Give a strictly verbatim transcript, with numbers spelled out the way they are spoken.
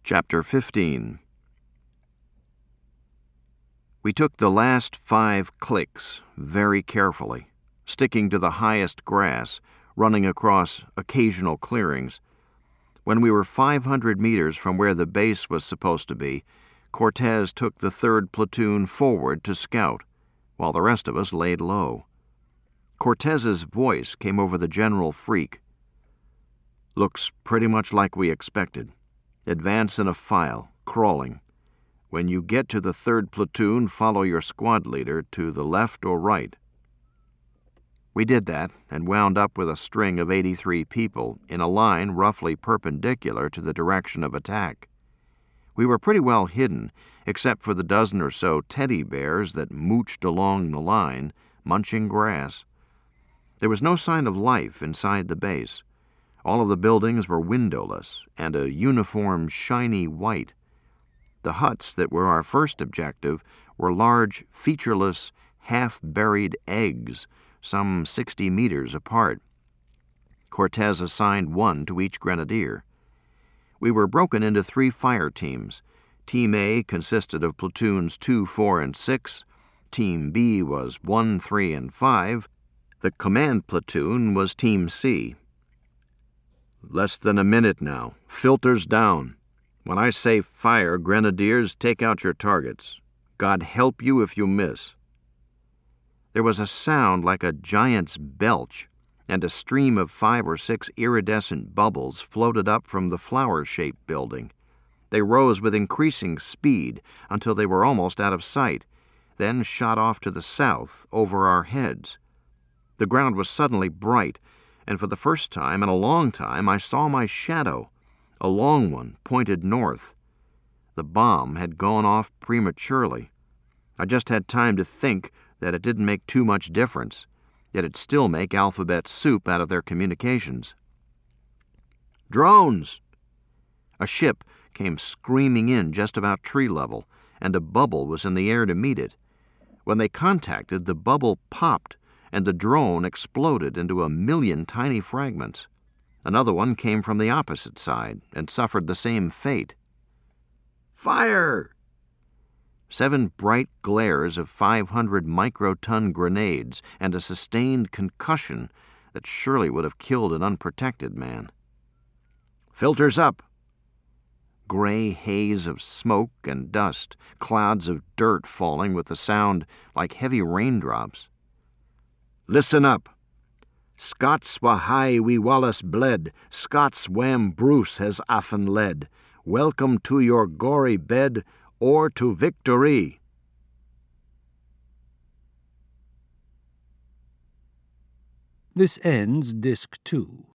Chapter fifteen. We took the last five clicks very carefully, sticking to the highest grass, running across occasional clearings. When we were five hundred meters from where the base was supposed to be, Cortez took the third platoon forward to scout, while the rest of us laid low. Cortez's voice came over the general freak. "Looks pretty much like we expected. Advance in a file, crawling. When you get to the third platoon, follow your squad leader to the left or right." We did that and wound up with a string of eighty-three people in a line roughly perpendicular to the direction of attack. We were pretty well hidden, except for the dozen or so teddy bears that mooched along the line, munching grass. There was no sign of life inside the base. All of the buildings were windowless and a uniform shiny white. The huts that were our first objective were large, featureless, half-buried eggs, some sixty meters apart. Cortez assigned one to each grenadier. We were broken into three fire teams. Team A consisted of platoons two, four, and six. Team B was one, three, and five. The command platoon was Team C. "Less than a minute now. Filters down. When I say fire, grenadiers, take out your targets. God help you if you miss." There was a sound like a giant's belch, and a stream of five or six iridescent bubbles floated up from the flower-shaped building. They rose with increasing speed until they were almost out of sight, then shot off to the south over our heads. The ground was suddenly bright, and for the first time in a long time I saw my shadow, a long one pointed north. The bomb had gone off prematurely. I just had time to think that it didn't make too much difference. It'd still make alphabet soup out of their communications. "Drones!" A ship came screaming in just about tree level, and a bubble was in the air to meet it. When they contacted, the bubble popped, and the drone exploded into a million tiny fragments. Another one came from the opposite side and suffered the same fate. "Fire!" Seven bright glares of five hundred microton grenades and a sustained concussion that surely would have killed an unprotected man. "Filters up!" Gray haze of smoke and dust, clouds of dirt falling with a sound like heavy raindrops. "Listen up. Scots wha high we Wallace bled, Scots wham Bruce has often led. Welcome to your gory bed, or to victory." This ends Disc two.